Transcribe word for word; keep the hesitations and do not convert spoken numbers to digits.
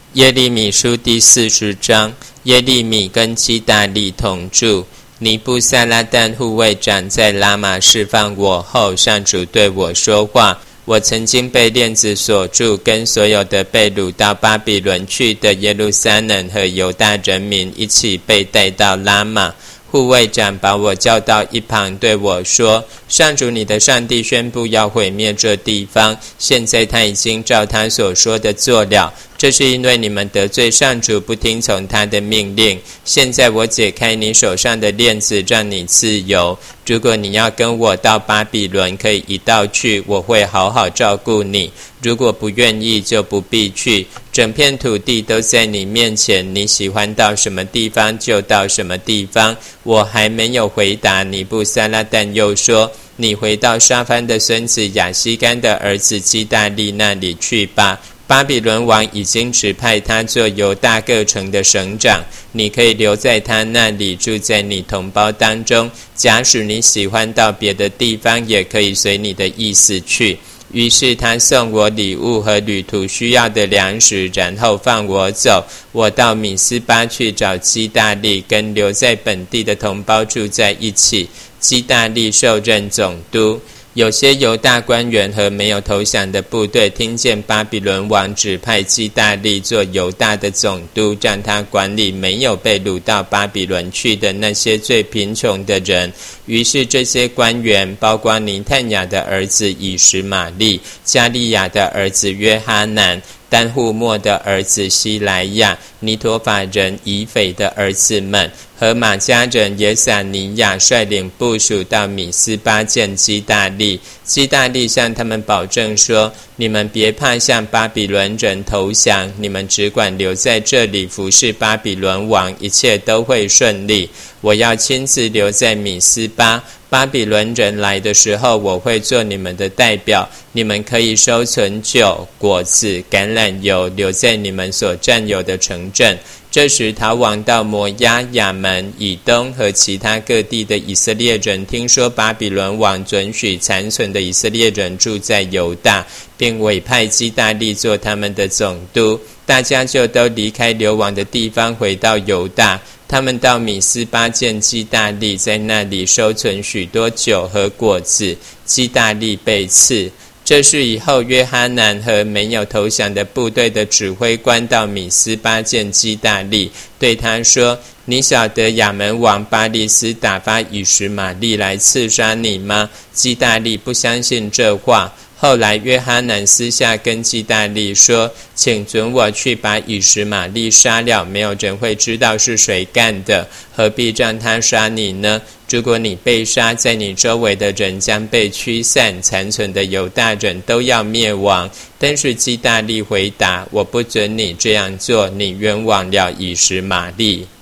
耶利米书第四十章，耶利米跟基大利同住。尼布撒拉旦护卫长在拉玛释放我后，上主对我说话。我曾经被链子锁住，跟所有的被掳到巴比伦去的耶路撒冷和犹大人民一起被带到拉玛。护卫长把我叫到一旁，对我说：上主你的上帝宣布要毁灭这地方，现在他已经照他所说的做了，这是因为你们得罪上主，不听从他的命令。现在我解开你手上的链子，让你自由。如果你要跟我到巴比伦，可以一道去，我会好好照顾你。如果不愿意，就不必去。整片土地都在你面前，你喜欢到什么地方就到什么地方。我还没有回答，尼布撒拉旦又说：你回到沙番的孙子亚西干的儿子基大利那里去吧。巴比伦王已经指派他做犹大各城的省长，你可以留在他那里，住在你同胞当中。假使你喜欢到别的地方，也可以随你的意思去。于是他送我礼物和旅途需要的粮食，然后放我走。我到米斯巴去找基大利，跟留在本地的同胞住在一起。基大利受任总督。有些犹大官员和没有投降的部队听见巴比伦王指派基大利做犹大的总督，让他管理没有被掳到巴比伦去的那些最贫穷的人。于是这些官员，包括尼探雅的儿子以实玛利、加利亚的儿子约哈南、丹户末的儿子希莱亚、尼陀法人以斐的儿子们和马加人耶撒尼亚率领部属到米斯巴见基大利。基大利向他们保证说：你们别怕向巴比伦人投降，你们只管留在这里服侍巴比伦王，一切都会顺利。我要亲自留在米斯巴，巴比伦人来的时候，我会做你们的代表。你们可以收存酒、果子、橄榄油，留在你们所占有的城镇。这时逃亡到摩押、亚门、以东和其他各地的以色列人，听说巴比伦王准许残存的以色列人住在犹大，并委派基大利做他们的总督，大家就都离开流亡的地方，回到犹大。他们到米斯巴见基大利，在那里收存许多酒和果子。基大利被刺。这是以后约哈南和没有投降的部队的指挥官到米斯巴见基大利，对他说：你晓得亚门王巴利斯打发以实玛利来刺杀你吗？基大利不相信这话。后来约哈南私下跟基大利说：请准我去把以实玛利杀了，没有人会知道是谁干的，何必让他杀你呢？如果你被杀，在你周围的人将被驱散，残存的犹大人都要灭亡。但是基大利回答：我不准你这样做，你冤枉了以实玛利。